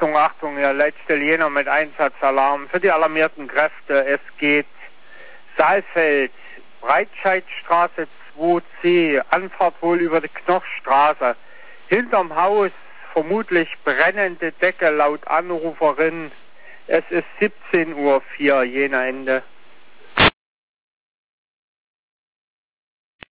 Achtung, Achtung, Ihr Leitstelle Jena mit Einsatzalarm für die alarmierten Kräfte. Es geht Saalfeld, Breitscheidstraße 2C, Anfahrt wohl über die Knochstraße. Hinterm Haus vermutlich brennende Decke laut Anruferin. Es ist 17:04 Uhr, Jena Ende.